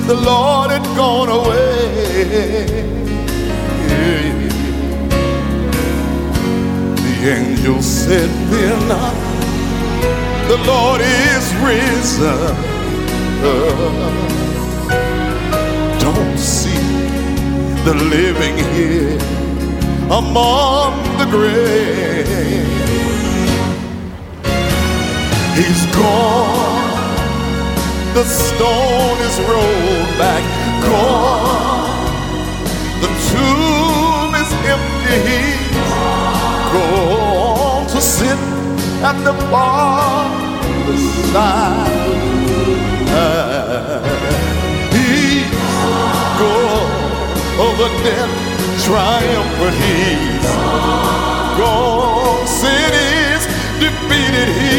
the Lord had gone away. The angel said then, the Lord is risen. Don't see the living here among the grave. He's gone. The stone is rolled back, gone. The tomb is empty. He's gone to sit at the Father's side. He's gone over death, triumphant. He's gone. Sin is defeated.